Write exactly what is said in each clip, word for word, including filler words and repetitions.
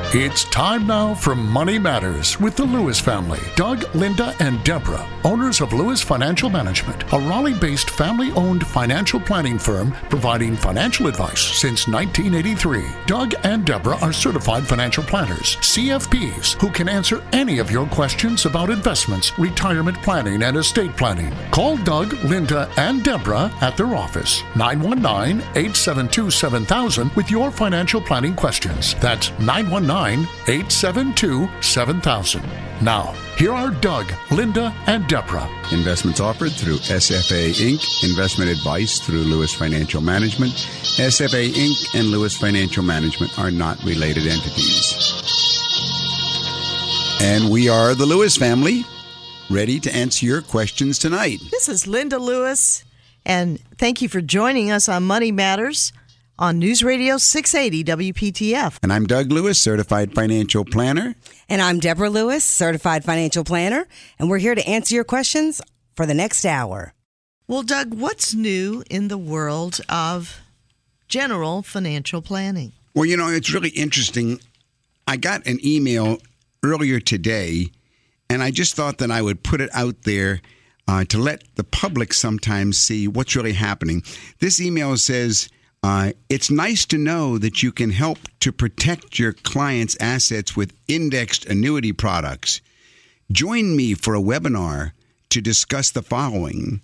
It's time now for Money Matters with the Lewis family. Doug, Linda, and Deborah, owners of Lewis Financial Management, a Raleigh-based family-owned financial planning firm providing financial advice since nineteen eighty-three. Doug and Deborah are certified financial planners, C F Ps, who can answer any of your questions about investments, retirement planning, and estate planning. Call Doug, Linda, and Deborah at their office, nine one nine, eight seven two, seven thousand, with your financial planning questions. That's nine one nine, eight seven two, seven thousand. Now, here are Doug, Linda, and Deborah. Investments offered through S F A Incorporated. Investment advice through Lewis Financial Management. S F A Incorporated and Lewis Financial Management are not related entities. And we are the Lewis family, ready to answer your questions tonight. This is Linda Lewis, and thank you for joining us on Money Matters on News Radio six eighty W P T F. And I'm Doug Lewis, certified financial planner. And I'm Deborah Lewis, certified financial planner. And we're here to answer your questions for the next hour. Well, Doug, what's new in the world of general financial planning? Well, you know, it's really interesting. I got an email earlier today, and I just thought that I would put it out there uh, to let the public sometimes see what's really happening. This email says, Uh, it's nice to know that you can help to protect your clients' assets with indexed annuity products. Join me for a webinar to discuss the following.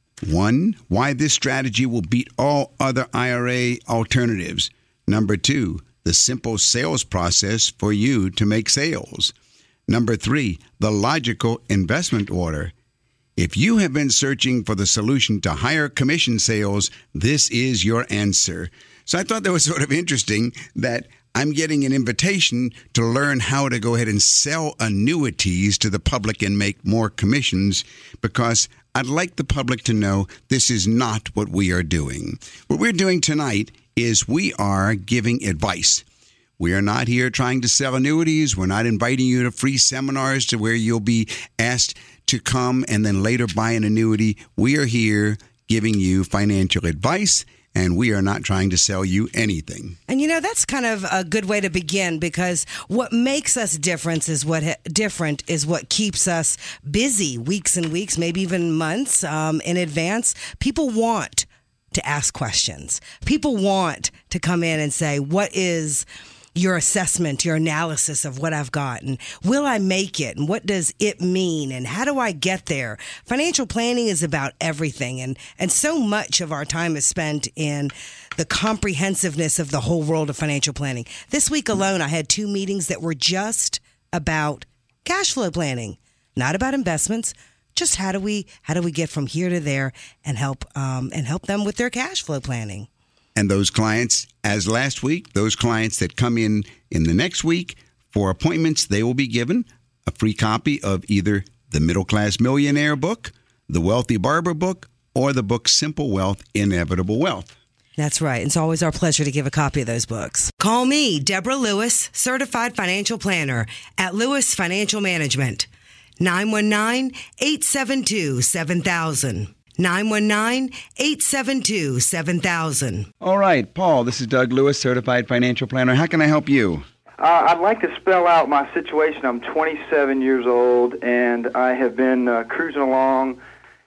One, why this strategy will beat all other I R A alternatives. Number two, the simple sales process for you to make sales. Number three, the logical investment order. If you have been searching for the solution to higher commission sales, this is your answer. So I thought that was sort of interesting that I'm getting an invitation to learn how to go ahead and sell annuities to the public and make more commissions, because I'd like the public to know this is not what we are doing. What we're doing tonight is we are giving advice. We are not here trying to sell annuities. We're not inviting you to free seminars to where you'll be asked to come and then later buy an annuity. We are here giving you financial advice, and we are not trying to sell you anything. And you know, that's kind of a good way to begin, because what makes us different is what different is what keeps us busy weeks and weeks, maybe even months um, in advance. People want to ask questions. People want to come in and say, what is your assessment, your analysis of what I've got, and will I make it, and what does it mean, and how do I get there? Financial planning is about everything, and, and so much of our time is spent in the comprehensiveness of the whole world of financial planning. This week alone, I had two meetings that were just about cash flow planning, not about investments. Just how do we how do we get from here to there and help um, and help them with their cash flow planning. And those clients, as last week, those clients that come in in the next week for appointments, they will be given a free copy of either the Middle Class Millionaire book, the Wealthy Barber book, or the book Simple Wealth, Inevitable Wealth. That's right. It's always our pleasure to give a copy of those books. Call me, Deborah Lewis, certified financial planner at Lewis Financial Management. nine one nine, eight seven two, seven thousand. nine one nine, eight seven two, seven thousand. All right, Paul, this is Doug Lewis, certified financial planner. How can I help you? Uh, I'd like to spell out my situation. I'm twenty-seven years old, and I have been uh, cruising along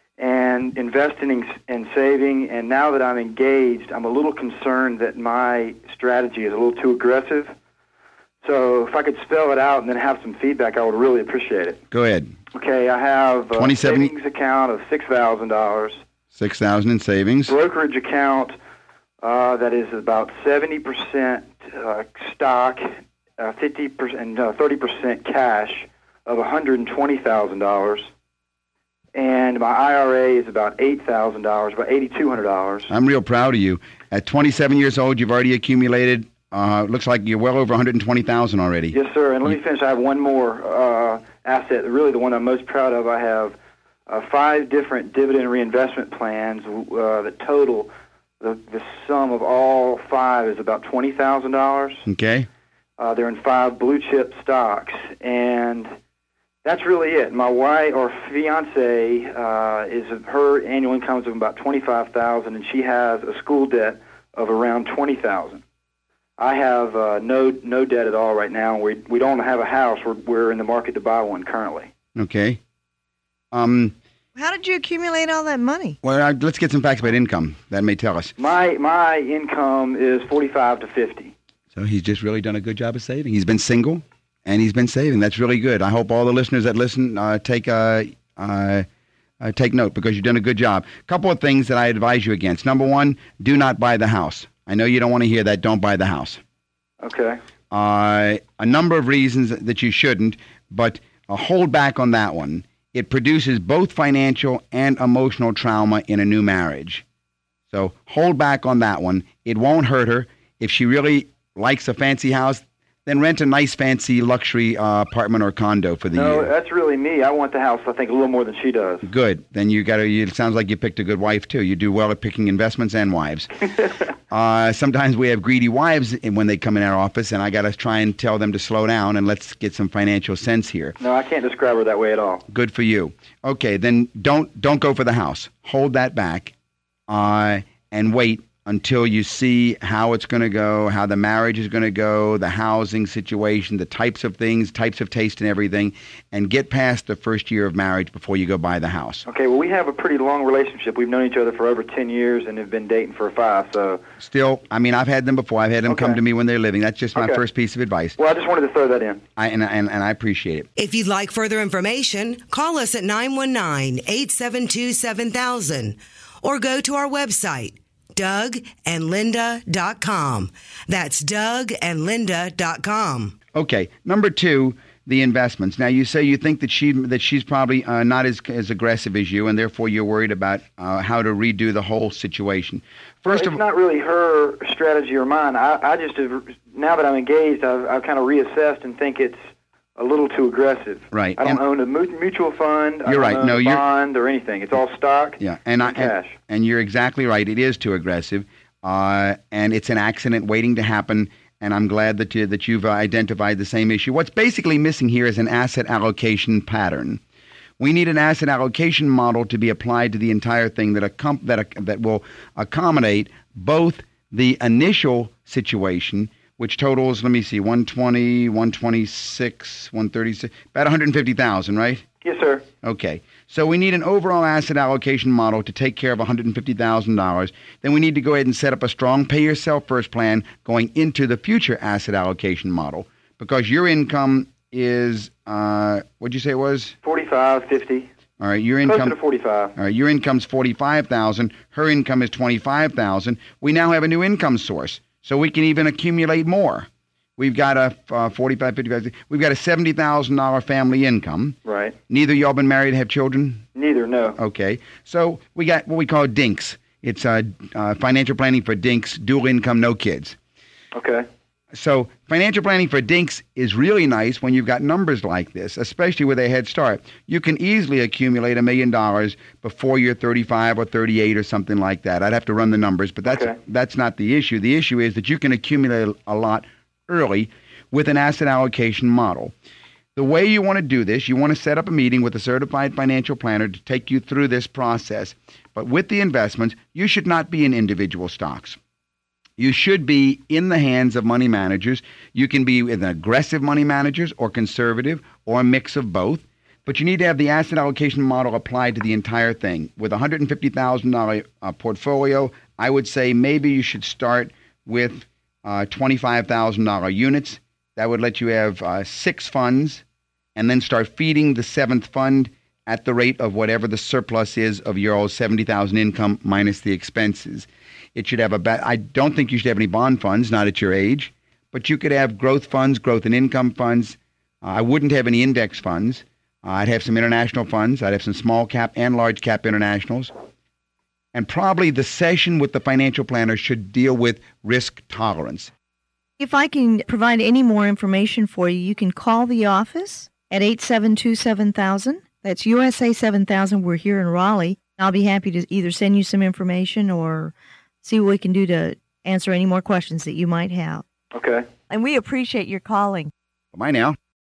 and investing and saving, and now that I'm engaged, I'm a little concerned that my strategy is a little too aggressive. So if I could spell it out and then have some feedback, I would really appreciate it. Go ahead. Okay, I have a savings account of six thousand dollars. six thousand dollars in savings. Brokerage account uh, that is about seventy percent uh, stock, uh, fifty percent, and uh, thirty percent cash of one hundred twenty thousand dollars. And my I R A is about eight thousand dollars, about eight thousand two hundred dollars. I'm real proud of you. At twenty-seven years old, you've already accumulated, uh, looks like you're well over one hundred twenty thousand dollars already. Yes, sir. And let me finish. I have one more uh, asset, really the one I'm most proud of. I have uh, five different dividend reinvestment plans. Uh, the total, the, the sum of all five is about twenty thousand dollars. Okay. Uh, they're in five blue chip stocks, and that's really it. My wife or fiance uh, is her annual income is of about twenty-five thousand dollars, and she has a school debt of around twenty thousand dollars. I have uh, no no debt at all right now. We we don't have a house. We're we're in the market to buy one currently. Okay. Um. How did you accumulate all that money? Well, uh, let's get some facts about income. That may tell us. My my income is forty-five to fifty. So he's just really done a good job of saving. He's been single, and he's been saving. That's really good. I hope all the listeners that listen uh, take uh, uh, uh, take note, because you've done a good job. A couple of things that I advise you against. Number one, do not buy the house. I know you don't want to hear that. Don't buy the house. Okay. Uh, a number of reasons that you shouldn't, but uh, hold back on that one. It produces both financial and emotional trauma in a new marriage. So hold back on that one. It won't hurt her. If she really likes a fancy house, then rent a nice, fancy, luxury uh, apartment or condo for the No, year. that's really me. I want the house, I think, a little more than she does. Good. Then you got to. It sounds like you picked a good wife too. You do well at picking investments and wives. uh, sometimes we have greedy wives when they come in our office, and I got to try and tell them to slow down and let's get some financial sense here. No, I can't describe her that way at all. Good for you. Okay, then don't don't go for the house. Hold that back, uh, and wait until you see how it's going to go, how the marriage is going to go, the housing situation, the types of things, types of taste and everything, and get past the first year of marriage before you go buy the house. Okay, well, we have a pretty long relationship. We've known each other for over ten years and have been dating for five, so... Still, I mean, I've had them before. I've had them Okay. come to me when they're living. That's just my Okay. first piece of advice. Well, I just wanted to throw that in. I, and, and, and I appreciate it. If you'd like further information, call us at nine one nine, eight seven two, seven thousand or go to our website, Doug and Linda dot com. That's Doug and Linda dot com. Okay, number two, the investments. Now, you say you think that she that she's probably uh, not as as aggressive as you, and therefore you're worried about uh, how to redo the whole situation. First It's of not really her strategy or mine. I, I just, have, now that I'm engaged, I've, I've kind of reassessed and think it's a little too aggressive. Right. I don't And- own a mu- mutual fund. I You're don't right. own No, a you're- bond or anything. It's all stock yeah, and I and cash. and, and you're exactly right. It is too aggressive, uh, and it's an accident waiting to happen. And I'm glad that you, that you've uh, identified the same issue. What's basically missing here is an asset allocation pattern. We need an asset allocation model to be applied to the entire thing that accom- that ac- that will accommodate both the initial situation, which totals, let me see, one twenty, one twenty-six, one thirty-six, about one hundred fifty thousand, right? Yes, sir. Okay. So we need an overall asset allocation model to take care of one hundred fifty thousand dollars. Then we need to go ahead and set up a strong pay yourself first plan going into the future asset allocation model, because your income is, uh, what'd you say it was? forty-five, fifty. All right, your Closer income. to forty-five. All right, your income's forty-five thousand dollars. Her income is twenty-five thousand dollars. We now have a new income source, so we can even accumulate more. We've got a uh, forty-five, fifty-five. We've got a seventy thousand dollars family income. Right. Neither of y'all been married, have children? Neither, no. Okay. So we got what we call DINKS. It's uh, uh, financial planning for DINKS, dual income, no kids. Okay. So financial planning for DINKS is really nice when you've got numbers like this, especially with a head start. You can easily accumulate a million dollars before you're thirty-five or thirty-eight or something like that. I'd have to run the numbers, but that's Okay. that's not the issue. The issue is that you can accumulate a lot early with an asset allocation model. The way you want to do this, you want to set up a meeting with a certified financial planner to take you through this process. But with the investments, you should not be in individual stocks. You should be in the hands of money managers. You can be with aggressive money managers or conservative or a mix of both. But you need to have the asset allocation model applied to the entire thing. With a one hundred fifty thousand dollars uh, portfolio, I would say maybe you should start with uh, twenty-five thousand dollars units. That would let you have uh, six funds, and then start feeding the seventh fund at the rate of whatever the surplus is of your old seventy thousand dollars income minus the expenses. It should have a ba- I don't think you should have any bond funds, not at your age, but you could have growth funds, growth and income funds. Uh, I wouldn't have any index funds. Uh, I'd have some international funds. I'd have some small cap and large cap internationals. And probably the session with the financial planner should deal with risk tolerance. If I can provide any more information for you, you can call the office at eight seven two, seven thousand. That's U S A seven thousand. We're here in Raleigh. I'll be happy to either send you some information or see what we can do to answer any more questions that you might have. Okay. And we appreciate your calling. Bye now.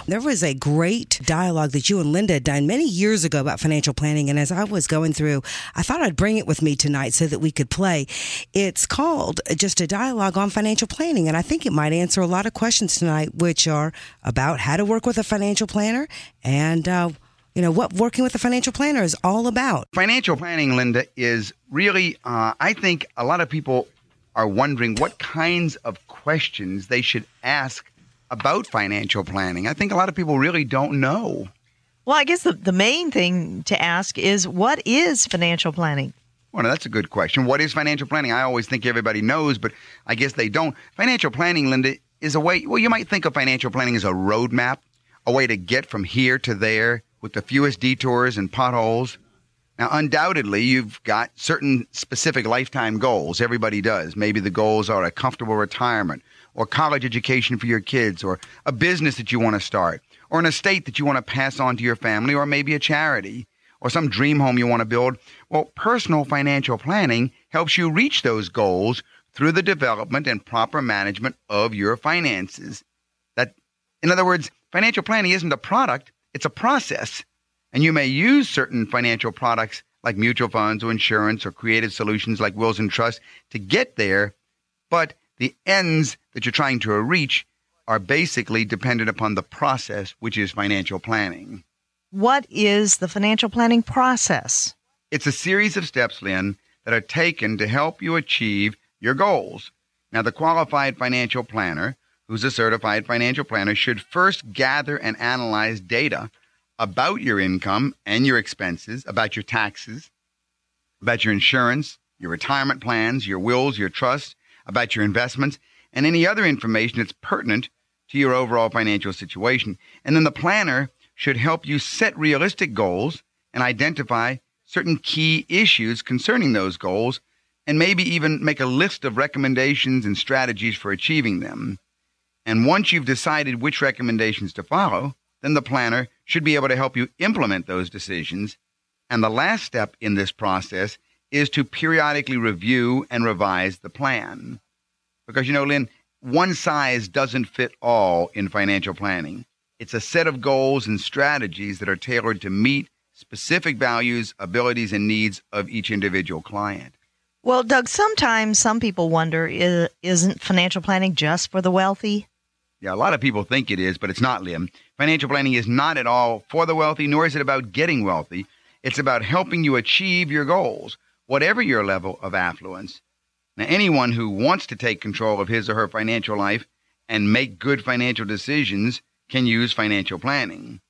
There was a great dialogue that you and Linda had done many years ago about financial planning. And as I was going through, I thought I'd bring it with me tonight so that we could play. It's called Just a Dialogue on Financial Planning. And I think it might answer a lot of questions tonight, which are about how to work with a financial planner and, uh, you know, what working with a financial planner is all about. Financial planning, Linda, is really, uh, I think a lot of people are wondering what kinds of questions they should ask about financial planning. I think a lot of people really don't know. Well, I guess the, the main thing to ask is, what is financial planning? Well, that's a good question. What is financial planning? I always think everybody knows, but I guess they don't. Financial planning, Linda, is a way, well, you might think of financial planning as a roadmap, a way to get from here to there with the fewest detours and potholes. Now, undoubtedly, you've got certain specific lifetime goals. Everybody does. Maybe the goals are a comfortable retirement, or college education for your kids, or a business that you want to start, or an estate that you want to pass on to your family, or maybe a charity, or some dream home you want to build. Well, personal financial planning helps you reach those goals through the development and proper management of your finances. That, in other words, financial planning isn't a product, it's a process. And you may use certain financial products like mutual funds or insurance or creative solutions like wills and trusts to get there, but the ends that you're trying to reach are basically dependent upon the process, which is financial planning. What is the financial planning process? It's a series of steps, Lynn, that are taken to help you achieve your goals. Now, the qualified financial planner, who's a certified financial planner, should first gather and analyze data about your income and your expenses, about your taxes, about your insurance, your retirement plans, your wills, your trusts, about your investments, and any other information that's pertinent to your overall financial situation. And then the planner should help you set realistic goals and identify certain key issues concerning those goals, and maybe even make a list of recommendations and strategies for achieving them. And once you've decided which recommendations to follow, then the planner should be able to help you implement those decisions. And the last step in this process is to periodically review and revise the plan. Because, you know, Lynn, one size doesn't fit all in financial planning. It's a set of goals and strategies that are tailored to meet specific values, abilities, and needs of each individual client. Well, Doug, sometimes some people wonder, is, isn't financial planning just for the wealthy? Yeah, a lot of people think it is, but it's not, Lim. Financial planning is not at all for the wealthy, nor is it about getting wealthy. It's about helping you achieve your goals, whatever your level of affluence. Now, anyone who wants to take control of his or her financial life and make good financial decisions can use financial planning.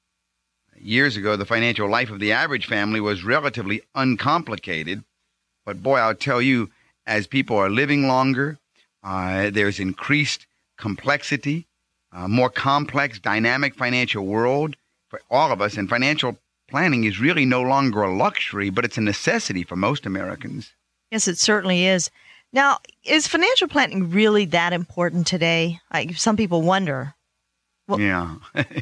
Years ago, the financial life of the average family was relatively uncomplicated. But boy, I'll tell you, as people are living longer, uh, there's increased complexity, a more complex, dynamic financial world for all of us. And financial planning is really no longer a luxury, but it's a necessity for most Americans. Yes, it certainly is. Now, is financial planning really that important today? Like, some people wonder. Well, yeah.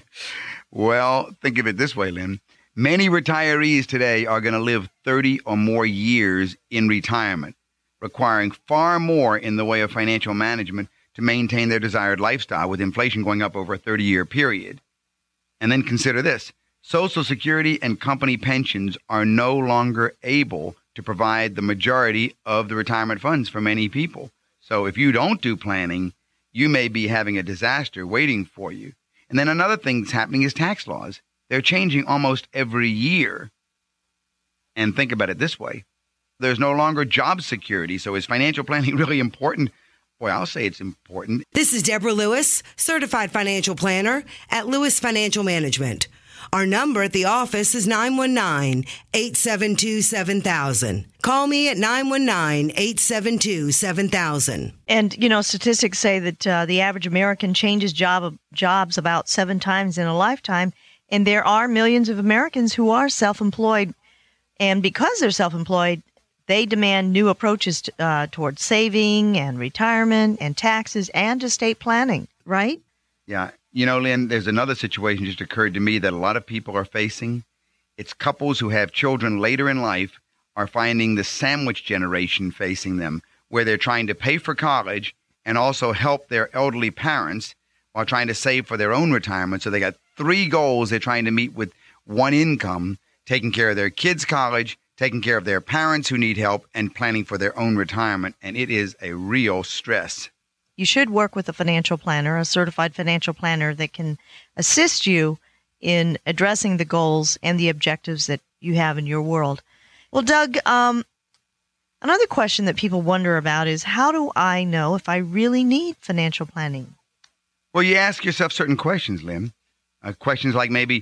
Well, think of it this way, Lynn. Many retirees today are going to live thirty or more years in retirement, requiring far more in the way of financial management to maintain their desired lifestyle, with inflation going up over a thirty-year period. And then consider this. Social Security and company pensions are no longer able to provide the majority of the retirement funds for many people. So if you don't do planning, you may be having a disaster waiting for you. And then another thing that's happening is tax laws. They're changing almost every year. And think about it this way. There's no longer job security. So is financial planning really important? Boy, I'll say it's important. This is Deborah Lewis, certified financial planner at Lewis Financial Management. Our number at the office is nine one nine, eight seven two, seven thousand. Call me at nine one nine, eight seven two, seven thousand. And, you know, statistics say that uh, the average American changes job jobs about seven times in a lifetime. And there are millions of Americans who are self-employed. And because they're self-employed, they demand new approaches to, uh, towards saving and retirement and taxes and estate planning, right? Yeah. You know, Lynn, there's another situation just occurred to me that a lot of people are facing. It's couples who have children later in life are finding the sandwich generation facing them, where they're trying to pay for college and also help their elderly parents while trying to save for their own retirement. So they got three goals they're trying to meet with one income: taking care of their kids' college, taking care of their parents who need help, and planning for their own retirement. And it is a real stress. You should work with a financial planner, a certified financial planner that can assist you in addressing the goals and the objectives that you have in your world. Well, Doug, um, another question that people wonder about is, how do I know if I really need financial planning? Well, you ask yourself certain questions, Lynn. Uh, questions like maybe,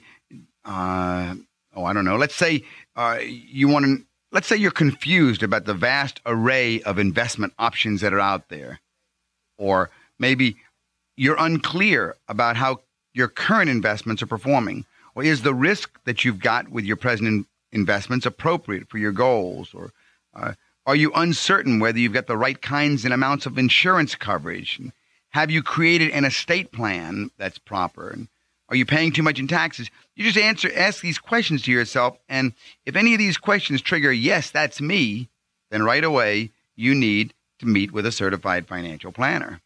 uh, oh, I don't know. Let's say uh, you want to, let's say you're confused about the vast array of investment options that are out there. Or maybe you're unclear about how your current investments are performing. Or is the risk that you've got with your present in- investments appropriate for your goals? Or uh, are you uncertain whether you've got the right kinds and amounts of insurance coverage? And have you created an estate plan that's proper? And are you paying too much in taxes? You just answer, ask these questions to yourself. And if any of these questions trigger, yes, that's me, then right away you need to meet with a certified financial planner.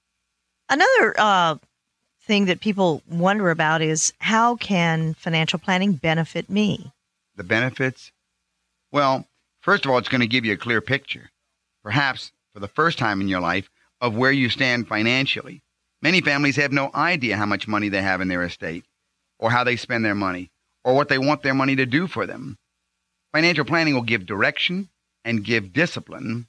Another uh, thing that people wonder about is, how can financial planning benefit me? The benefits? Well, first of all, it's going to give you a clear picture, perhaps for the first time in your life, of where you stand financially. Many families have no idea how much money they have in their estate, or how they spend their money, or what they want their money to do for them. Financial planning will give direction and give discipline.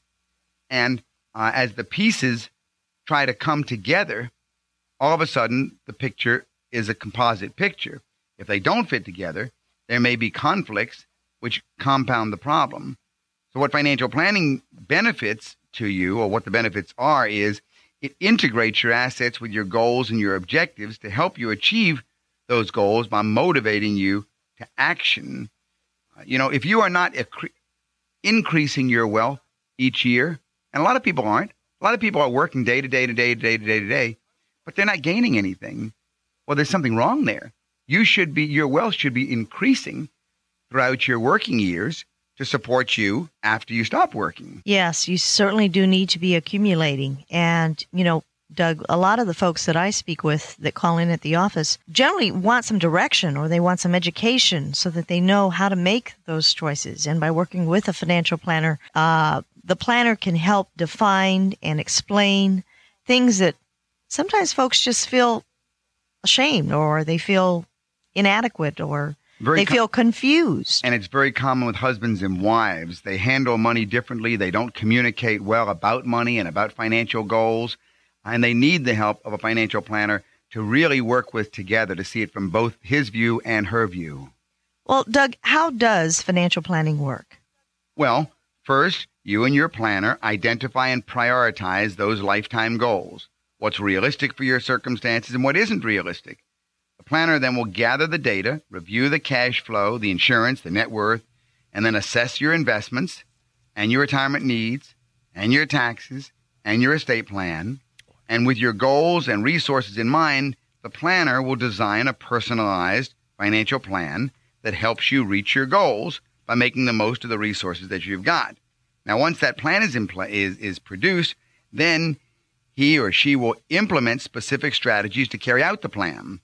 And uh, as the pieces try to come together, all of a sudden the picture is a composite picture. If they don't fit together, there may be conflicts which compound the problem. So what financial planning benefits to you, or what the benefits are, is it integrates your assets with your goals and your objectives to help you achieve those goals by motivating you to action. Uh, you know, if you are not accre- increasing your wealth each year, and a lot of people aren't. A lot of people are working day to day to day to day to day to day, but they're not gaining anything. Well, there's something wrong there. You should be, your wealth should be increasing throughout your working years to support you after you stop working. Yes, you certainly do need to be accumulating. And, you know, Doug, a lot of the folks that I speak with that call in at the office generally want some direction, or they want some education so that they know how to make those choices. And by working with a financial planner, uh, the planner can help define and explain things that sometimes folks just feel ashamed, or they feel inadequate, or very they com- feel confused. And it's very common with husbands and wives. They handle money differently. They don't communicate well about money and about financial goals. And they need the help of a financial planner to really work with together to see it from both his view and her view. Well, Doug, how does financial planning work? Well, first, you and your planner identify and prioritize those lifetime goals, what's realistic for your circumstances and what isn't realistic. The planner then will gather the data, review the cash flow, the insurance, the net worth, and then assess your investments and your retirement needs and your taxes and your estate plan. And with your goals and resources in mind, the planner will design a personalized financial plan that helps you reach your goals by making the most of the resources that you've got. Now, once that plan is in pla- is, is produced, then he or she will implement specific strategies to carry out the plan.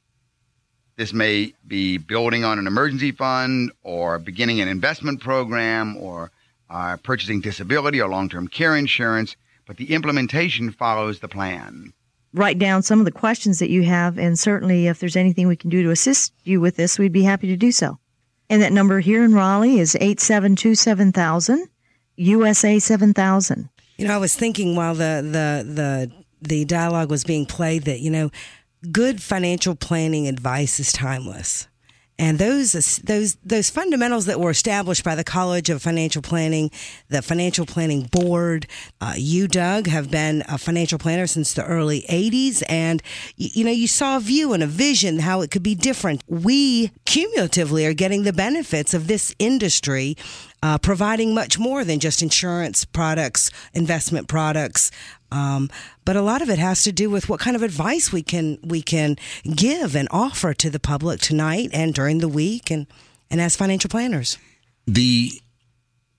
This may be building on an emergency fund, or beginning an investment program, or uh, purchasing disability or long-term care insurance, but the implementation follows the plan. Write down some of the questions that you have, and certainly if there's anything we can do to assist you with this, we'd be happy to do so. And that number here in Raleigh is eight seven two seven thousand, U S A seven thousand. You know, I was thinking while the, the, the, the dialogue was being played that, you know, good financial planning advice is timeless. And those those those fundamentals that were established by the College of Financial Planning, the Financial Planning Board, uh, you, Doug, have been a financial planner since the early eighties. And, you, you know, you saw a view and a vision how it could be different. We cumulatively are getting the benefits of this industry, uh, providing much more than just insurance products, investment products. Um, but a lot of it has to do with what kind of advice we can we can give and offer to the public tonight and during the week and, and as financial planners. The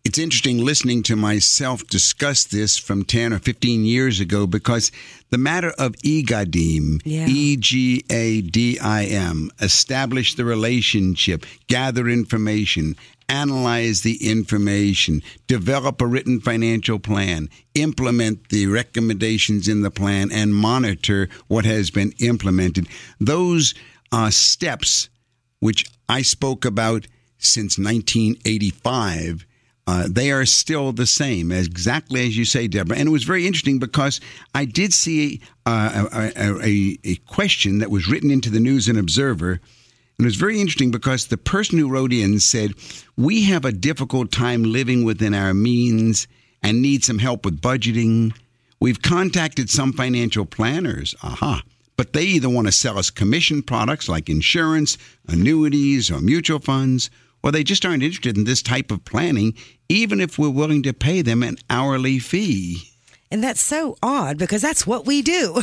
It's interesting listening to myself discuss this from ten or fifteen years ago, because the matter of EGADIM, yeah. E G A D I M, establish the relationship, gather information, analyze the information, develop a written financial plan, implement the recommendations in the plan, and monitor what has been implemented. Those uh, steps, which I spoke about since nineteen eighty-five, Uh, they are still the same, exactly as you say, Deborah. And it was very interesting because I did see uh, a, a, a question that was written into the News and Observer. And it was very interesting because the person who wrote in said, we have a difficult time living within our means and need some help with budgeting. We've contacted some financial planners. Aha. But they either want to sell us commission products like insurance, annuities, or mutual funds, or they just aren't interested in this type of planning, even if we're willing to pay them an hourly fee. And that's so odd because that's what we do.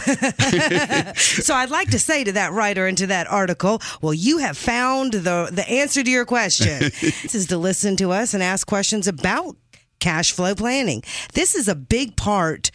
So I'd like to say to that writer and to that article, well, you have found the, the answer to your question. This is to listen to us and ask questions about cash flow planning. This is a big part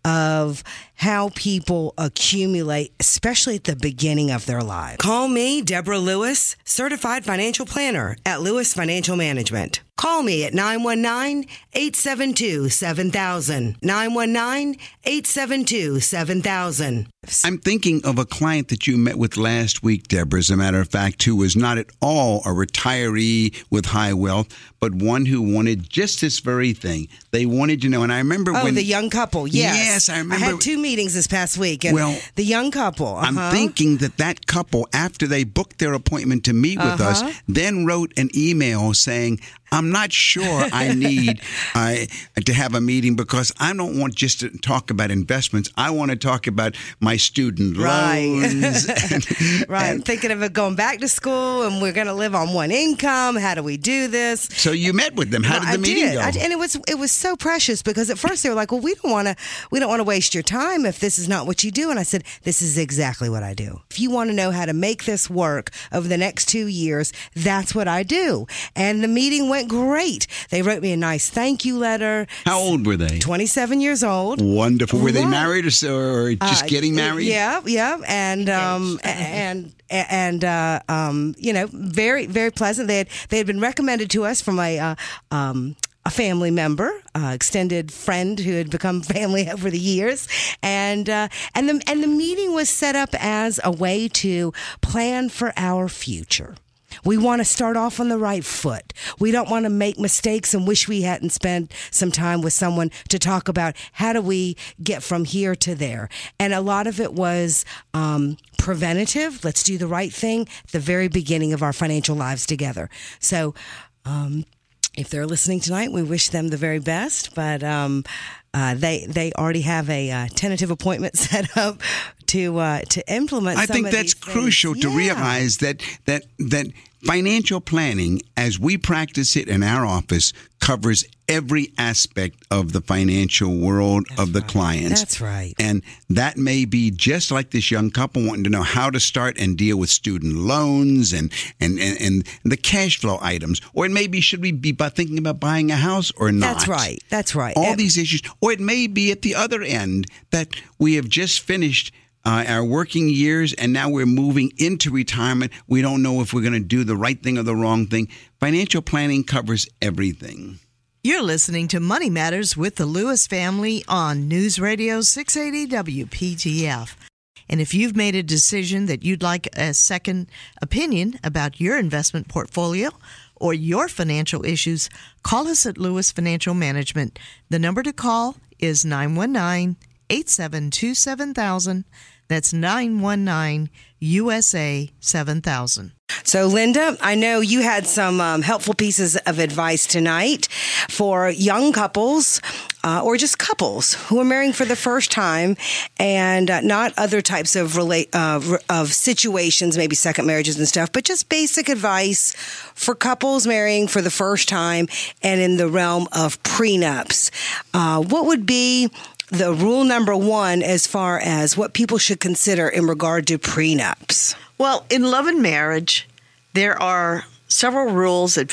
of how people accumulate, especially at the beginning of their lives. Call me, Deborah Lewis, certified financial planner at Lewis Financial Management. Call me at nine one nine, eight seven two, seven thousand. nine one nine, eight seven two, seven thousand. I'm thinking of a client that you met with last week, Deborah, as a matter of fact, who was not at all a retiree with high wealth, but one who wanted just this very thing. They wanted to know, and I remember oh, when... the young couple, yes. Yes, I remember. I had two meetings this past week, and well, the young couple. Uh-huh. I'm thinking that that couple, after they booked their appointment to meet with uh-huh. us, then wrote an email saying, I'm not sure I need uh, to have a meeting because I don't want just to talk about investments. I want to talk about my student right. loans. and, right. And, thinking of it going back to school and we're going to live on one income. How do we do this? So you met with them. How well, did the I meeting did. go? I, and it was it was so precious because at first they were like, well, we don't want to we don't want to waste your time if this is not what you do. And I said, this is exactly what I do. If you want to know how to make this work over the next two years, that's what I do. And the meeting went great. They wrote me a nice thank you letter. How old were they? twenty-seven years old. Wonderful. Were right. they married or, or just uh, getting married? Yeah, yeah. And, um, and, and, uh, um, you know, very, very pleasant. They had, they had been recommended to us from a, uh, um, a family member, uh, extended friend who had become family over the years, and uh, and the and the meeting was set up as a way to plan for our future. We want to start off on the right foot. We don't want to make mistakes and wish we hadn't spent some time with someone to talk about how do we get from here to there. And a lot of it was um, preventative. Let's do the right thing at the very beginning of our financial lives together. So um, if they're listening tonight, we wish them the very best. But um, uh, they they already have a uh, tentative appointment set up to uh, to implement. I some think of that's these things. crucial to Yeah. realize that that that financial planning, as we practice it in our office, covers every aspect of the financial world That's of the right. clients. That's right. And that may be just like this young couple wanting to know how to start and deal with student loans and and, and, and the cash flow items. Or it may be, should we be bu- thinking about buying a house or not? That's right. That's right. All And- these issues. Or it may be at the other end that we have just finished Uh, our working years, and now we're moving into retirement. We don't know if we're going to do the right thing or the wrong thing. Financial planning covers everything. You're listening to Money Matters with the Lewis family on News Radio six eighty W P T F. And if you've made a decision that you'd like a second opinion about your investment portfolio or your financial issues, call us at Lewis Financial Management. The number to call is nine one nine, eight seven two, seven thousand. That's nine one nine U S A seven thousand. So, Linda, I know you had some um, helpful pieces of advice tonight for young couples uh, or just couples who are marrying for the first time and uh, not other types of relate uh, of situations, maybe second marriages and stuff, but just basic advice for couples marrying for the first time and in the realm of prenups. Uh, what would be the rule number one as far as what people should consider in regard to prenups? Well, in love and marriage, there are several rules that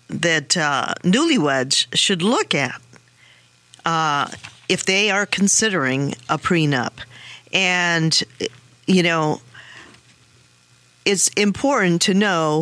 that uh, newlyweds should look at uh, if they are considering a prenup. And, you know, it's important to know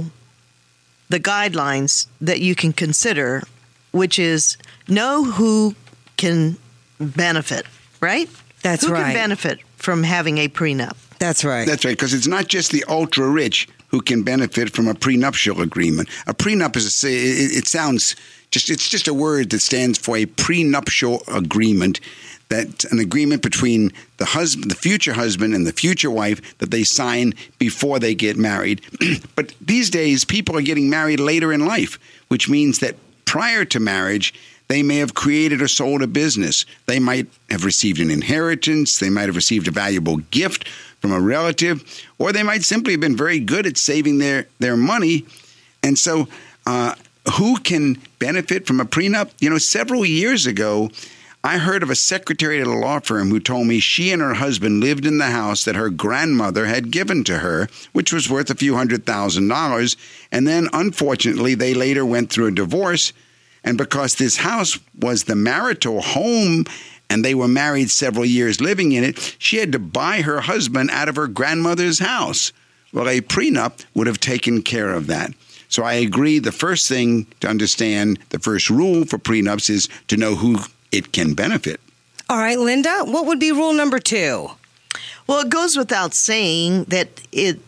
the guidelines that you can consider, which is know who can benefit, right? That's who right. Who can benefit from having a prenup? That's right. That's right, because it's not just the ultra rich who can benefit from a prenuptial agreement. A prenup is a, it, it sounds just it's just a word that stands for a prenuptial agreement. That's an agreement between the husband, the future husband, and the future wife that they sign before they get married. But these days, people are getting married later in life, which means that prior to marriage, they may have created or sold a business. They might have received an inheritance. They might have received a valuable gift from a relative, or they might simply have been very good at saving their, their money. And so uh, who can benefit from a prenup? You know, several years ago, I heard of a secretary at a law firm who told me she and her husband lived in the house that her grandmother had given to her, which was worth a few hundred thousand dollars. And then, unfortunately, they later went through a divorce. And because this house was the marital home and they were married several years living in it, she had to buy her husband out of her grandmother's house. Well, a prenup would have taken care of that. So I agree the first thing to understand, the first rule for prenups is to know who it can benefit. All right, Linda, what would be rule number two? Well, it goes without saying that it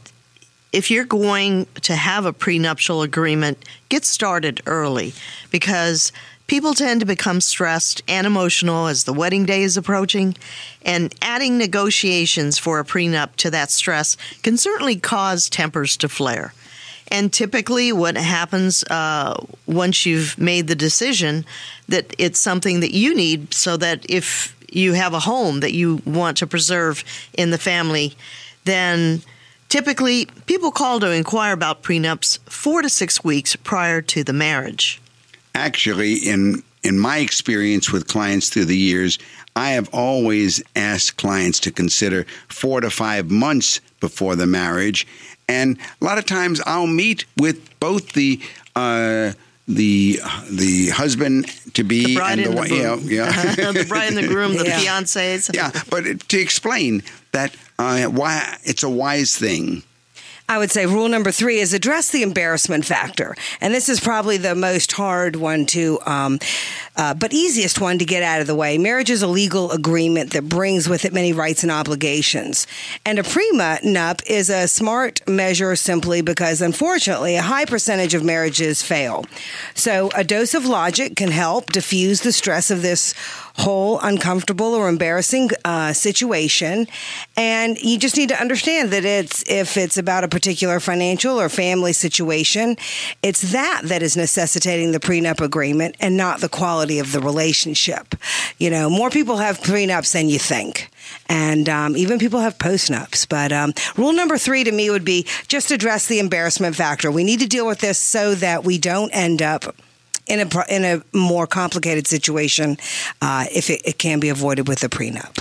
if you're going to have a prenuptial agreement, get started early, because people tend to become stressed and emotional as the wedding day is approaching, and adding negotiations for a prenup to that stress can certainly cause tempers to flare. And typically what happens uh, once you've made the decision that it's something that you need so that if you have a home that you want to preserve in the family, then typically people call to inquire about prenups four to six weeks prior to the marriage. Actually, in in my experience with clients through the years, I have always asked clients to consider four to five months before the marriage. And a lot of times I'll meet with both the uh, the the husband to be the bride and the wife, you know, yeah, the bride and the groom, the yeah. fiancés. Yeah, but to explain that uh, why it's a wise thing. I would say rule number three is address the embarrassment factor. And this is probably the most hard one to, um, uh, but easiest one to get out of the way. Marriage is a legal agreement that brings with it many rights and obligations. And a prenup is a smart measure simply because, unfortunately, a high percentage of marriages fail. So a dose of logic can help diffuse the stress of this whole uncomfortable or embarrassing uh, situation. And you just need to understand that it's if it's about a particular financial or family situation, it's that that is necessitating the prenup agreement and not the quality of the relationship. You know, more people have prenups than you think. And um, even people have postnups. But um, rule number three to me would be just address the embarrassment factor. We need to deal with this so that we don't end up in a in a more complicated situation uh, if it, it can be avoided with a prenup.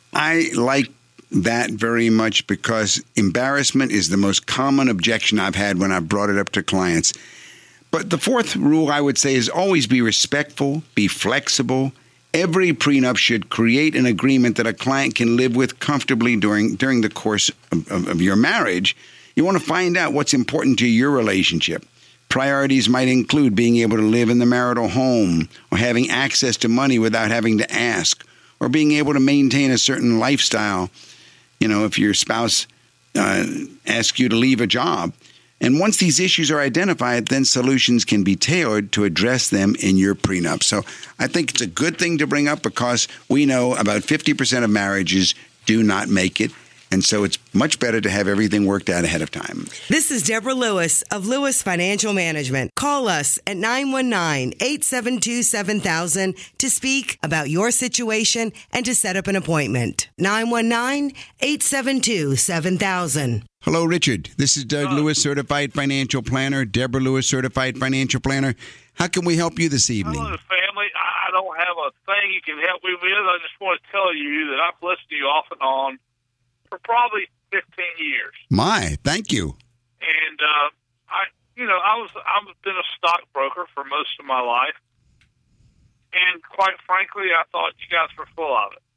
I like that very much because embarrassment is the most common objection I've had when I've brought it up to clients. But the fourth rule I would say is always be respectful, be flexible. Every prenup should create an agreement that a client can live with comfortably during during the course of, of, of your marriage. You want to find out what's important to your relationship. Priorities might include being able to live in the marital home, or having access to money without having to ask, or being able to maintain a certain lifestyle, you know, if your spouse uh, asks you to leave a job. And once these issues are identified, then solutions can be tailored to address them in your prenup. So I think it's a good thing to bring up because we know about fifty percent of marriages do not make it. And so it's much better to have everything worked out ahead of time. This is Deborah Lewis of Lewis Financial Management. Call us at nine one nine, eight seven two, seven thousand to speak about your situation and to set up an appointment. nine one nine, eight seven two, seven thousand. Hello, Richard. This is Doug Lewis, Certified Financial Planner, Deborah Lewis, Certified Financial Planner. How can we help you this evening? Hello, family. I don't have a thing you can help me with. I just want to tell you that I've listened to you off and on for probably fifteen years. My, thank you. And uh, I, you you know, I was I've been a stockbroker for most of my life, and quite frankly, I thought you guys were full of it.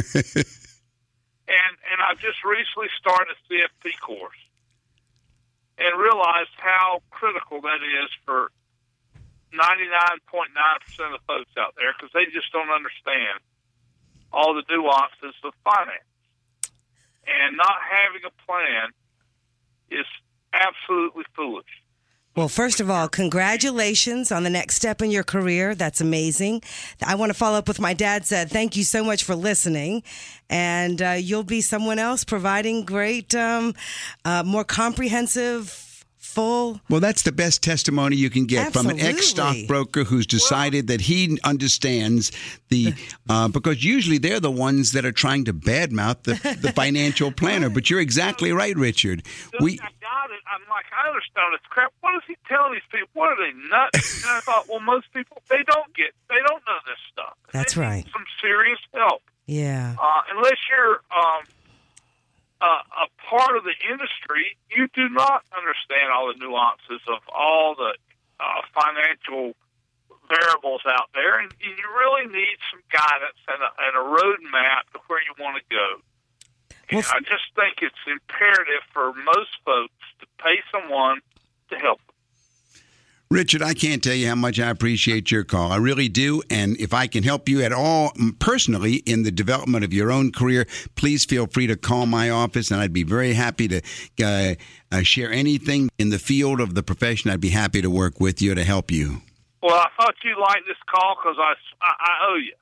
and and I've just recently started a C F P course, and realized how critical that is for ninety-nine point nine percent of the folks out there, because they just don't understand all the nuances of finance. And not having a plan is absolutely foolish. Well, first of all, congratulations on the next step in your career. That's amazing. I want to follow up with my dad said, thank you so much for listening. And uh, you'll be someone else providing great, um, uh, more comprehensive, full. Well, that's the best testimony you can get Absolutely. from an ex-stockbroker who's decided that he understands the, uh, because usually they're the ones that are trying to badmouth the, the financial planner. But you're exactly right, Richard. We. I got it. I'm like, I understand this crap. What is he telling these people? What are they, nuts? And I thought, well, most people, they don't get, they don't know this stuff. That's they right. Need some serious help. Yeah. Uh, unless you're um, uh, a part of the industry, you do not understand all the nuances of all the uh, financial variables out there, and you really need some guidance and a, and a roadmap to where you want to go. And I just think it's imperative for most folks to pay someone to help them. Richard, I can't tell you how much I appreciate your call. I really do. And if I can help you at all personally in the development of your own career, please feel free to call my office, and I'd be very happy to uh, uh, share anything in the field of the profession. I'd be happy to work with you to help you. Well, I thought you liked this call because I, I, I owe you.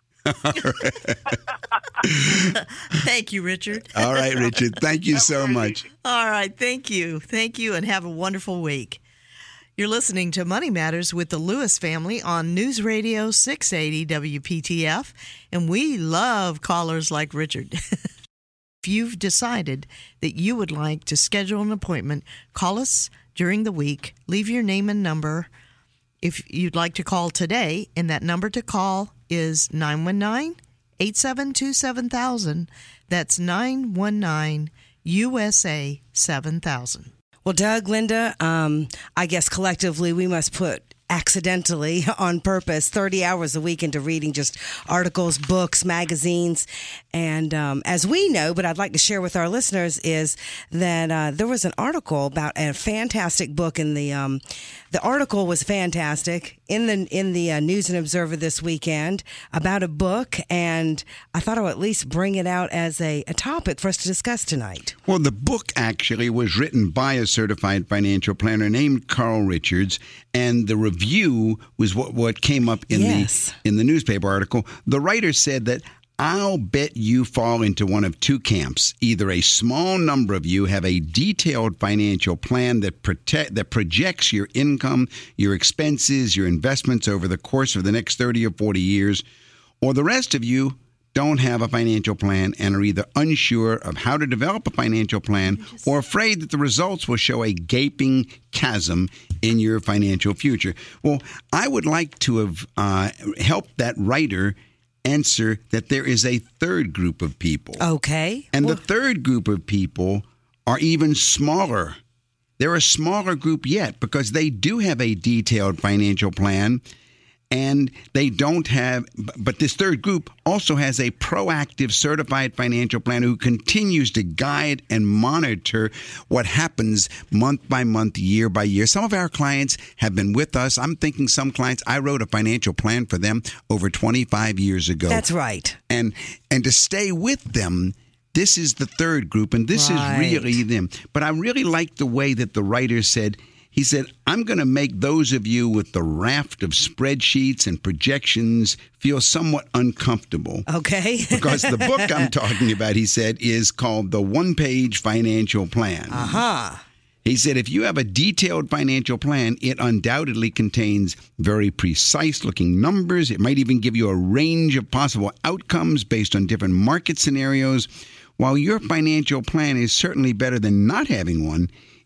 Thank you, Richard. All right, Richard. Thank you so much. All right. Thank you. Thank you, and have a wonderful week. You're listening to Money Matters with the Lewis family on News Radio six eighty W P T F, and we love callers like Richard. If you've decided that you would like to schedule an appointment, call us during the week. Leave your name and number if you'd like to call today, and that number to call is nine one nine, eight seven two, seven thousand. That's nine one nine U S A seven thousand. Well, Doug, Linda, um, I guess collectively we must put accidentally on purpose thirty hours a week into reading just articles, books, magazines. And um, as we know, but I'd like to share with our listeners, is that uh, there was an article about a fantastic book in the um, the article was fantastic in the in the uh, News and Observer this weekend about a book, and I thought I would at least bring it out as a, a topic for us to discuss tonight. Well, the book actually was written by a certified financial planner named Carl Richards, and the review was what, what came up in Yes. the in the newspaper article. The writer said that, I'll bet you fall into one of two camps. Either a small number of you have a detailed financial plan that protect that projects your income, your expenses, your investments over the course of the next thirty or forty years, or the rest of you don't have a financial plan and are either unsure of how to develop a financial plan or afraid that the results will show a gaping chasm in your financial future. Well, I would like to have uh, helped that writer answer that there is a third group of people. Okay. And Well- the third group of people are even smaller. They're a smaller group yet because they do have a detailed financial plan, and they don't have, but this third group also has a proactive certified financial planner who continues to guide and monitor what happens month by month, year by year. Some of our clients have been with us. I'm thinking some clients, I wrote a financial plan for them over twenty-five years ago. That's right. And and to stay with them, this is the third group, and this Right. is really them. But I really like the way that the writer said, he said, I'm going to make those of you with the raft of spreadsheets and projections feel somewhat uncomfortable. Okay. Because the book I'm talking about, he said, is called The One-Page Financial Plan. Uh-huh. He said, if you have a detailed financial plan, it undoubtedly contains very precise-looking numbers. It might even give you a range of possible outcomes based on different market scenarios. While your financial plan is certainly better than not having one,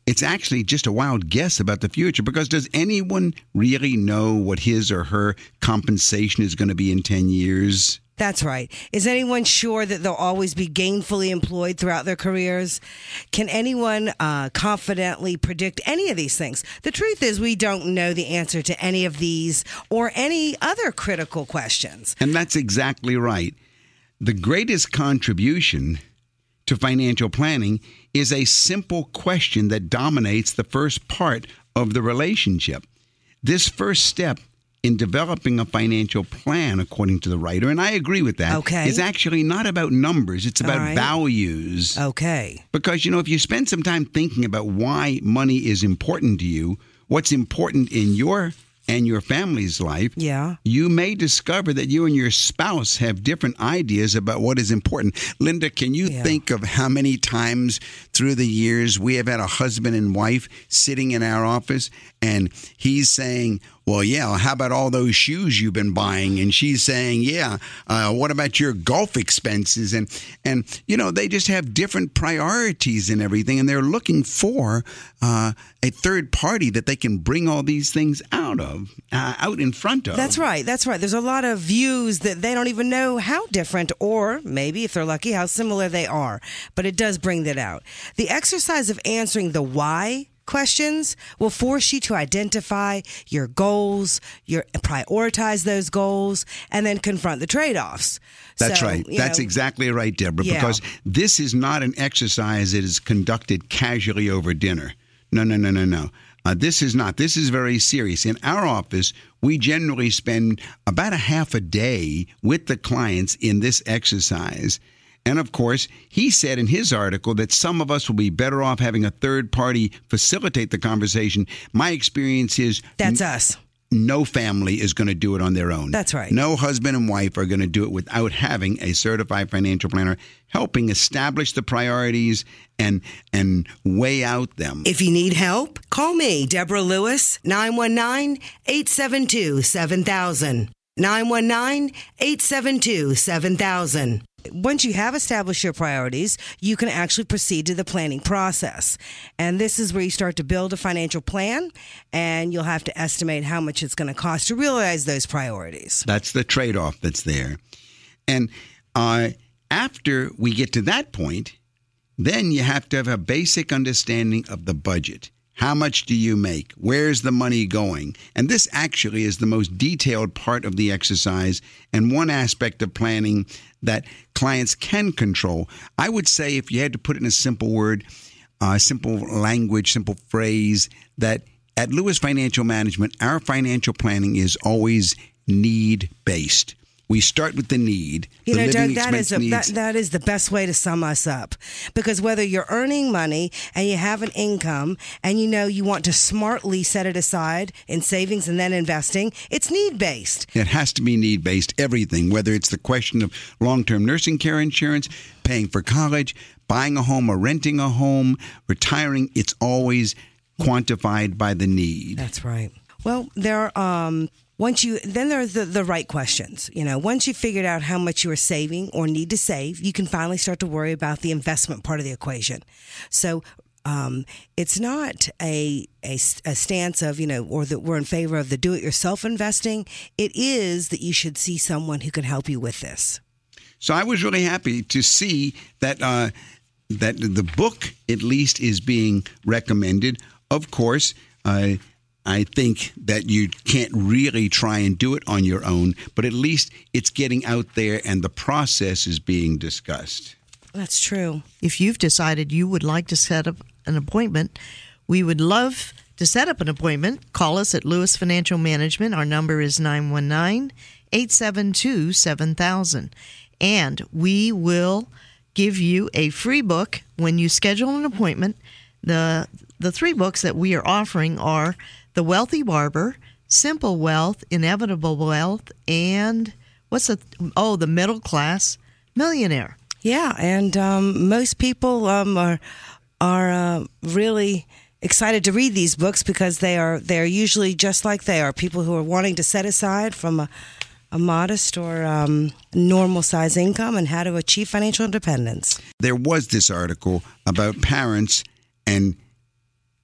it's actually just a wild guess about the future, because does anyone really know what his or her compensation is going to be in ten years? That's right. Is anyone sure that they'll always be gainfully employed throughout their careers? Can anyone uh, confidently predict any of these things? The truth is, we don't know the answer to any of these or any other critical questions. And that's exactly right. The greatest contribution to financial planning is a simple question that dominates the first part of the relationship. This first step in developing a financial plan, according to the writer, and I agree with that, okay. is actually not about numbers. It's about right. values. Okay. Because, you know, if you spend some time thinking about why money is important to you, what's important in your and your family's life, yeah. you may discover that you and your spouse have different ideas about what is important. Linda, can you yeah. think of how many times through the years we have had a husband and wife sitting in our office and he's saying, well, yeah, how about all those shoes you've been buying? And she's saying, yeah, uh, what about your golf expenses? And, and you know, they just have different priorities and everything, and they're looking for uh, a third party that they can bring all these things out of, uh, out in front of. That's right. That's right. There's a lot of views that they don't even know how different, or maybe, if they're lucky, how similar they are. But it does bring that out. The exercise of answering the why questions will force you to identify your goals, your prioritize those goals, and then confront the trade-offs. That's so, right. That's know, exactly right, Deborah, yeah. because this is not an exercise that is conducted casually over dinner. No, no, no, no, no. Uh, this is not. This is very serious. In our office, we generally spend about a half a day with the clients in this exercise. And, of course, he said in his article that some of us will be better off having a third party facilitate the conversation. My experience is that's us. No family is going to do it on their own. That's right. No husband and wife are going to do it without having a certified financial planner helping establish the priorities and and weigh out them. If you need help, call me, Deborah Lewis, nine one nine, eight seven two, seven thousand. nine one nine, eight seven two, seven thousand. Once you have established your priorities, you can actually proceed to the planning process. And this is where you start to build a financial plan, and you'll have to estimate how much it's going to cost to realize those priorities. That's the trade-off that's there. And uh, after we get to that point, then you have to have a basic understanding of the budget. How much do you make? Where's the money going? And this actually is the most detailed part of the exercise and one aspect of planning that clients can control. I would say, if you had to put it in a simple word, uh, simple language, simple phrase, that at Lewis Financial Management, our financial planning is always need-based. We start with the need. You the know, living Doug, that is, a, that, needs. that is the best way to sum us up. Because whether you're earning money and you have an income and you know you want to smartly set it aside in savings and then investing, it's need-based. It has to be need-based, everything, whether it's the question of long-term nursing care insurance, paying for college, buying a home or renting a home, retiring, it's always quantified by the need. That's right. Well, there are... Um, Once you, then there are the, the right questions. You know, once you've figured out how much you are saving or need to save, you can finally start to worry about the investment part of the equation. So um, it's not a, a a stance of, you know, or that we're in favor of the do-it-yourself investing. It is that you should see someone who can help you with this. So I was really happy to see that uh, that the book at least is being recommended. Of course, uh, I think that you can't really try and do it on your own, but at least it's getting out there and the process is being discussed. That's true. If you've decided you would like to set up an appointment, we would love to set up an appointment. Call us at Lewis Financial Management. Our number is nine one nine, eight seven two, seven thousand. And we will give you a free book when you schedule an appointment. The the three books that we are offering are The Wealthy Barber, Simple Wealth, Inevitable Wealth, and what's the, oh, The Middle Class Millionaire. Yeah, and um, most people um, are are uh, really excited to read these books because they are they're usually just like they are, people who are wanting to set aside from a, a modest or um, normal size income and how to achieve financial independence. There was this article about parents and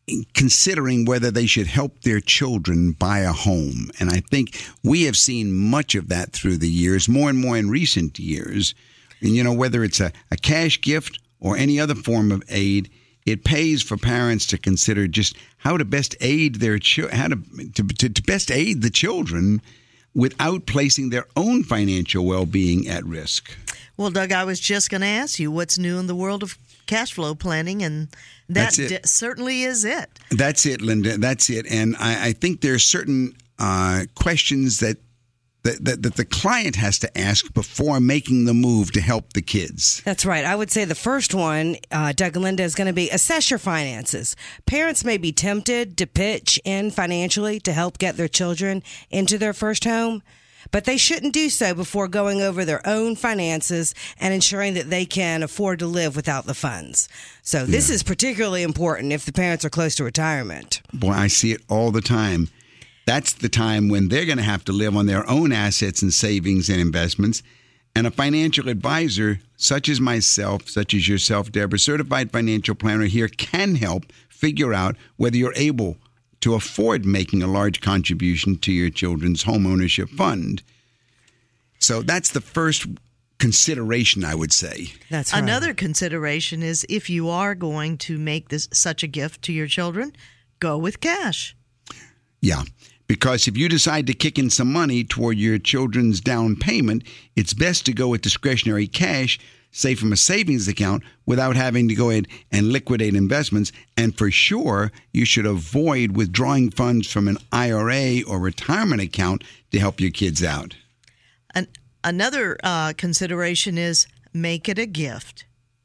considering whether they should help their children buy a home. And I think we have seen much of that through the years, more and more in recent years. And, you know, whether it's a, a cash gift or any other form of aid, it pays for parents to consider just how to best aid their ch- how to, to to to best aid the children without placing their own financial well-being at risk. Well, Doug, I was just going to ask you what's new in the world of cash flow planning, and that d- certainly is it. That's it, Linda. That's it. And I, I think there are certain uh, questions that, that, that that the client has to ask before making the move to help the kids. That's right. I would say the first one, uh, Doug and Linda, is going to be assess your finances. Parents may be tempted to pitch in financially to help get their children into their first home, but they shouldn't do so before going over their own finances and ensuring that they can afford to live without the funds. So this yeah. is particularly important if the parents are close to retirement. Boy, I see it all the time. That's the time when they're going to have to live on their own assets and savings and investments. And a financial advisor, such as myself, such as yourself, Deborah, certified financial planner here, can help figure out whether you're able to afford making a large contribution to your children's home ownership fund. So that's the first consideration, I would say. That's right. Another consideration is if you are going to make this such a gift to your children, go with cash. Yeah, because if you decide to kick in some money toward your children's down payment, it's best to go with discretionary cash, say from a savings account, without having to go ahead and liquidate investments. And for sure, you should avoid withdrawing funds from an I R A or retirement account to help your kids out. An- another uh, consideration is make it a gift.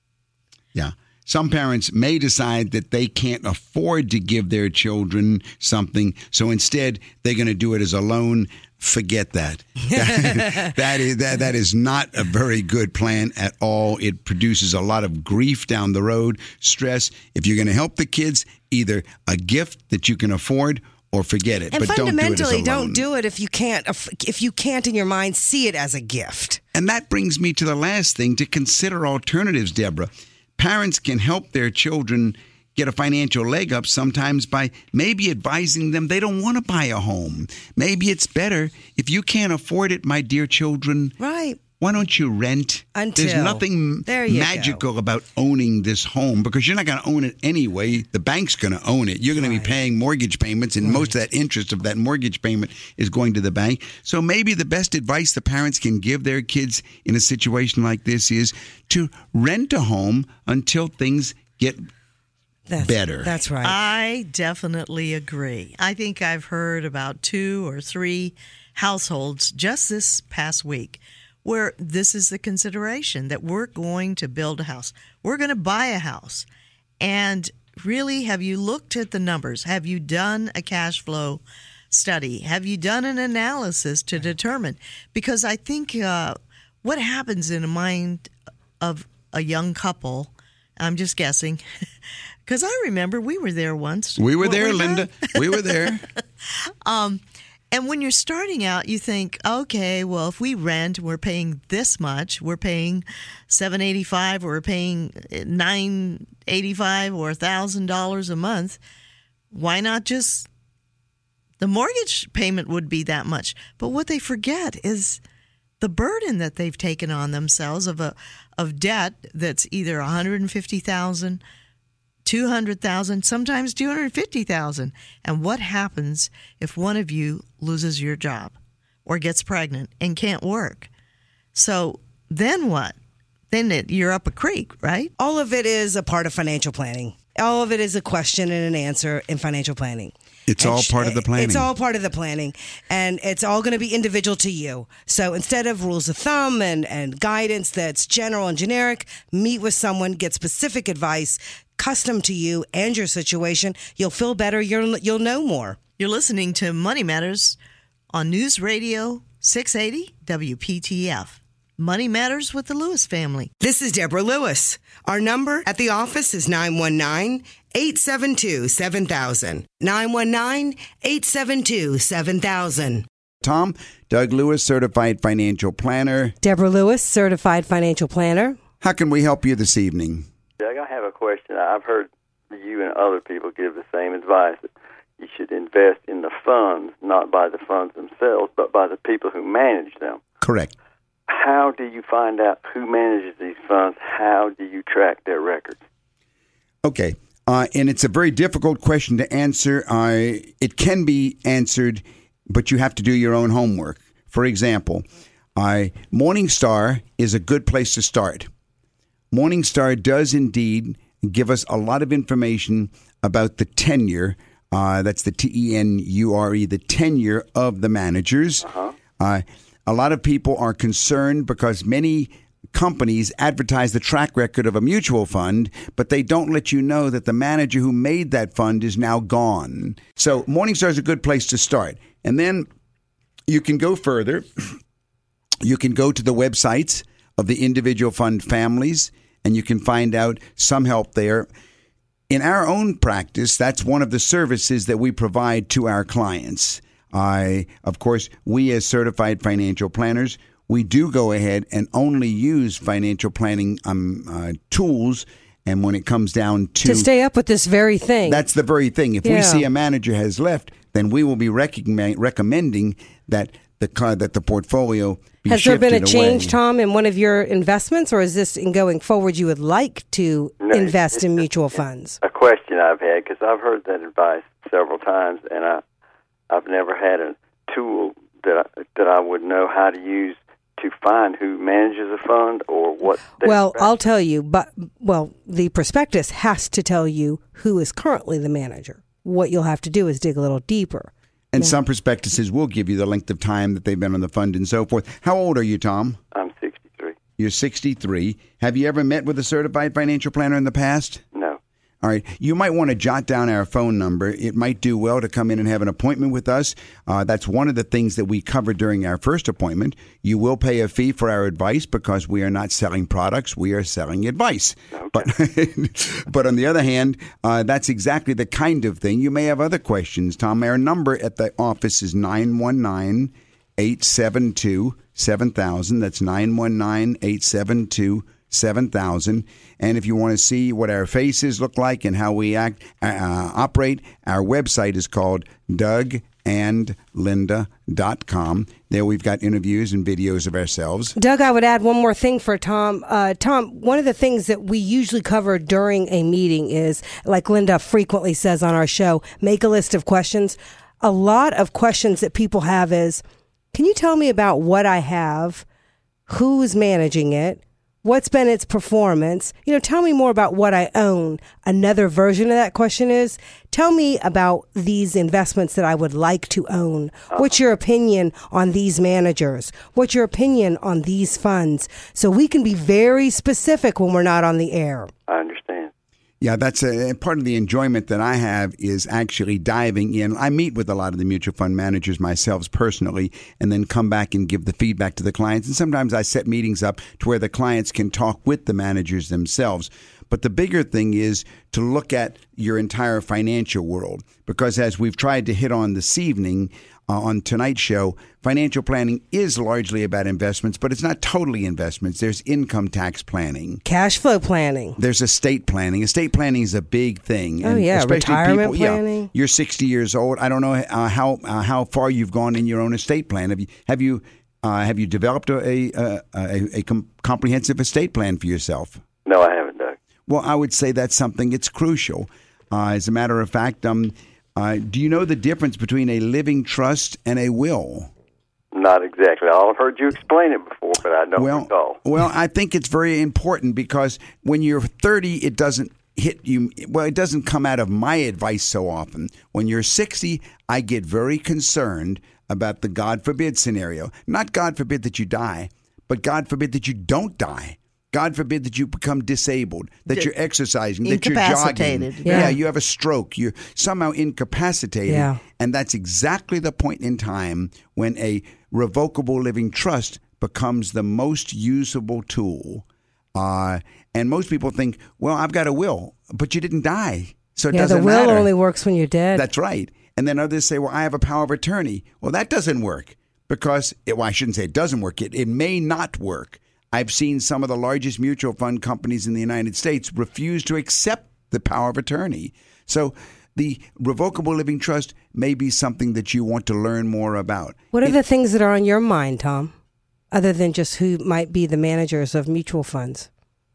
Yeah. Some parents may decide that they can't afford to give their children something, so instead they're going to do it as a loan. Forget that. that, that, is, that, that is not a very good plan at all. It produces a lot of grief down the road, stress. If you're going to help the kids, either a gift that you can afford or forget it. And but fundamentally, don't do it as a loan. don't do it if you can't, if you can't in your mind see it as a gift. And that brings me to the last thing, to consider alternatives, Deborah. Parents can help their children get a financial leg up sometimes by maybe advising them they don't want to buy a home. Maybe it's better if you can't afford it, my dear children. Right. Why don't you rent? Until. There's nothing there you magical go. about owning this home, because you're not going to own it anyway. The bank's going to own it. You're going right. to be paying mortgage payments, and right. most of that interest of that mortgage payment is going to the bank. So maybe the best advice the parents can give their kids in a situation like this is to rent a home until things get that's, better. That's right. I definitely agree. I think I've heard about two or three households just this past week where this is the consideration, that we're going to build a house. We're going to buy a house. And really, have you looked at the numbers? Have you done a cash flow study? Have you done an analysis to determine? Because I think uh, what happens in the mind of a young couple, I'm just guessing, because I remember we were there once. We were What there, we Linda. We were there. um, and when you're starting out, you think, okay, well, if we rent, we're paying this much. We're paying seven eighty-five, or we're paying nine eighty-five, or a thousand dollars a month. Why not just the mortgage payment would be that much? But what they forget is the burden that they've taken on themselves of a of debt that's either one hundred fifty thousand dollars, two hundred thousand dollars, sometimes two hundred fifty thousand dollars. And what happens if one of you loses your job or gets pregnant and can't work? So then what? Then it, you're up a creek, right? All of it is a part of financial planning. All of it is a question and an answer in financial planning. It's all part of the planning. It's all part of the planning, and it's all going to be individual to you. So instead of rules of thumb and, and guidance that's general and generic, meet with someone, get specific advice, custom to you and your situation. You'll feel better. You'll, you'll know more. You're listening to Money Matters on News Radio six eighty W P T F. Money Matters with the Lewis family. This is Deborah Lewis. Our number at the office is nine one nine, eight seven two, seven thousand. nine one nine, eight seven two, seven thousand. Tom, Doug Lewis, certified financial planner. Deborah Lewis, certified financial planner. How can we help you this evening? Doug, I have a question. I've heard you and other people give the same advice. That you should invest in the funds, not by the funds themselves, but by the people who manage them. Correct. How do you find out who manages these funds? How do you track their records? Okay. Uh, and it's a very difficult question to answer. Uh, it can be answered, but you have to do your own homework. For example, uh, Morningstar is a good place to start. Morningstar does indeed give us a lot of information about the tenure. Uh, that's the T E N U R E, the tenure of the managers. Uh-huh. Uh, a lot of people are concerned because many companies advertise the track record of a mutual fund, but they don't let you know that the manager who made that fund is now gone. So Morningstar is a good place to start. And then you can go further. You can go to the websites of the individual fund families, and you can find out some help there. In our own practice, that's one of the services that we provide to our clients. I, of course, we as certified financial planners, we do go ahead and only use financial planning um, uh, tools. And when it comes down to... To stay up with this very thing. That's the very thing. If yeah. we see a manager has left, then we will be recommend, recommending that the that the portfolio be Has there been a change, away. Tom, in one of your investments, or is this in going forward you would like to No, invest it's in a- mutual it's funds? A question I've had, because I've heard that advice several times, and I, I've never had a tool that I, that I would know how to use to find who manages a fund or what. they Well, invest. I'll tell you, but well, the prospectus has to tell you who is currently the manager. What you'll have to do is dig a little deeper. And some prospectuses will give you the length of time that they've been on the fund and so forth. How old are you, Tom? I'm sixty-three. You're sixty-three. Have you ever met with a certified financial planner in the past? No. All right. You might want to jot down our phone number. It might do well to come in and have an appointment with us. Uh, that's one of the things that we cover during our first appointment. You will pay a fee for our advice because we are not selling products. We are selling advice. Okay. But, but on the other hand, uh, that's exactly the kind of thing. You may have other questions, Tom. Our number at the office is nine one nine, eight seven two, seven thousand. That's nine one nine, eight seven two, seven thousand. And if you want to see what our faces look like and how we act, uh, operate, our website is called Doug and Linda dot com. There we've got interviews and videos of ourselves. Doug, I would add one more thing for Tom. Uh, Tom, one of the things that we usually cover during a meeting is, like Linda frequently says on our show, make a list of questions. A lot of questions that people have is, can you tell me about what I have, who's managing it, what's been its performance? You know, tell me more about what I own. Another version of that question is, tell me about these investments that I would like to own. What's your opinion on these managers? What's your opinion on these funds? So we can be very specific when we're not on the air. I understand. Yeah, that's a part of the enjoyment that I have is actually diving in. I meet with a lot of the mutual fund managers myself personally and then come back and give the feedback to the clients. And sometimes I set meetings up to where the clients can talk with the managers themselves. But the bigger thing is to look at your entire financial world, because as we've tried to hit on this evening uh, on tonight's show, financial planning is largely about investments, but it's not totally investments. There's income tax planning. Cash flow planning. There's estate planning. Estate planning is a big thing. Oh, And yeah, especially retirement people, planning. Yeah, you're sixty years old. I don't know uh, how uh, how far you've gone in your own estate plan. Have you have you uh, have you developed a a, a, a com- comprehensive estate plan for yourself? No, I haven't, Doug. Well, I would say that's something that's crucial. Uh, as a matter of fact, um, uh, do you know the difference between a living trust and a will? Not exactly. I've heard you explain it before, but I don't Well, recall. well, I think it's very important because when you're thirty, it doesn't hit you. Well, it doesn't come out of my advice so often. When you're sixty, I get very concerned about the God forbid scenario. Not God forbid that you die, but God forbid that you don't die. God forbid that you become disabled, that D- you're exercising, that you're jogging. incapacitated. Yeah. Yeah. you have a stroke. You're somehow incapacitated. Yeah. And that's exactly the point in time when a revocable living trust becomes the most usable tool. Uh, and most people think, well, I've got a will, but you didn't die. So it Yeah, doesn't the will matter. only works when you're dead. That's right. And then others say, well, I have a power of attorney. Well, that doesn't work because, it, well, I shouldn't say it doesn't work. It, it may not work. I've seen some of the largest mutual fund companies in the United States refuse to accept the power of attorney. So the revocable living trust may be something that you want to learn more about. What are It- the things that are on your mind, Tom, other than just who might be the managers of mutual funds?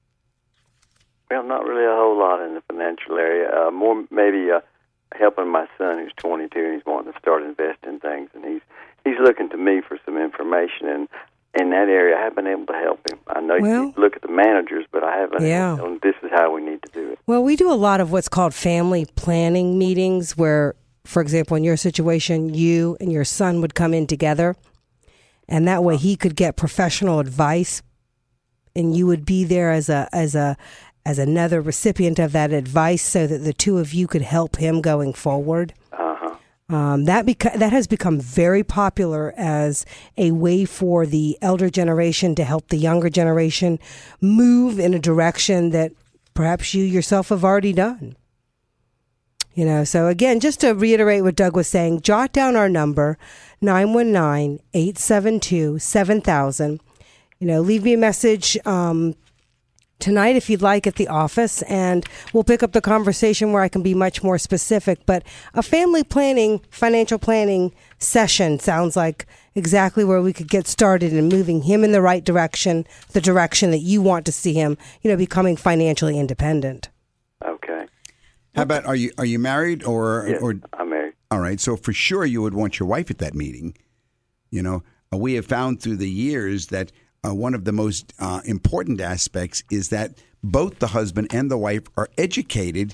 Well, not really a whole lot in the financial area. Uh, more maybe uh, helping my son, who's twenty-two, and he's wanting to start investing things, and he's he's looking to me for some information. And in that area, I haven't been able to help him. I know Well- you look at the managers, but I haven't. Yeah. Able to tell him this is how we need to do it. Well, we do a lot of what's called family planning meetings where, for example, in your situation, you and your son would come in together, and that way he could get professional advice, and you would be there as a as a as another recipient of that advice, so that the two of you could help him going forward. Uh-huh. Um, that beca- that has become very popular as a way for the elder generation to help the younger generation move in a direction that perhaps you yourself have already done. You know, so again, just to reiterate what Doug was saying, jot down our number, nine one nine, eight seven two, seven thousand. You know, leave me a message um, tonight if you'd like at the office, and we'll pick up the conversation where I can be much more specific. But a family planning, financial planning session sounds like exactly where we could get started in moving him in the right direction, the direction that you want to see him, you know, becoming financially independent. Okay. How about, are you are you married or Yes, or I'm married. all right? So for sure you would want your wife at that meeting. You know, uh, we have found through the years that uh, one of the most uh, important aspects is that both the husband and the wife are educated,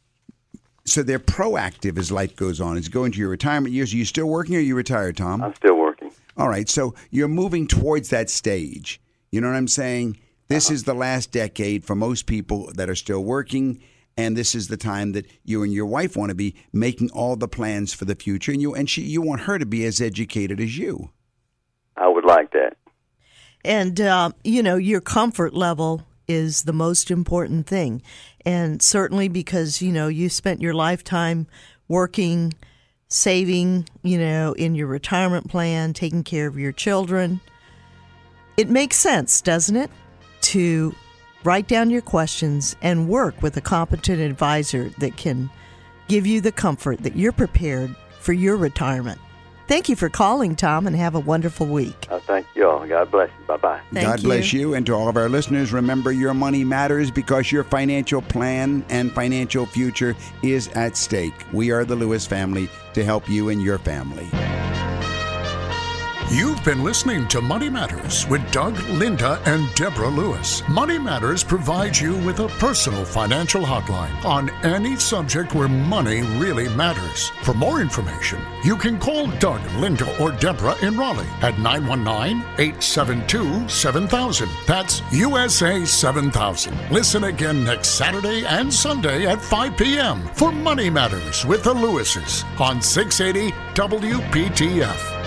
so they're proactive as life goes on. As you go into your retirement years, are you still working or are you retired, Tom? I'm still working. All right, so you're moving towards that stage. You know what I'm saying? This Uh-huh. is the last decade for most people that are still working, and this is the time that you and your wife want to be making all the plans for the future, and you and she you want her to be as educated as you. I would like that. And, uh, you know, your comfort level is the most important thing. And certainly because, you know, you spent your lifetime working, saving, you know, in your retirement plan, taking care of your children. It makes sense, doesn't it, to write down your questions and work with a competent advisor that can give you the comfort that you're prepared for your retirement. Thank you for calling, Tom, and have a wonderful week. I thank you all. God bless you. Bye-bye. Thank God you. bless you. And to all of our listeners, remember your money matters because your financial plan and financial future is at stake. We are the Lewis family to help you and your family. You've been listening to Money Matters with Doug, Linda, and Deborah Lewis. Money Matters provides you with a personal financial hotline on any subject where money really matters. For more information, you can call Doug, Linda, or Deborah in Raleigh at nine one nine, eight seven two, seven thousand. That's U S A seven thousand. Listen again next Saturday and Sunday at five p.m. for Money Matters with the Lewises on six eighty W P T F.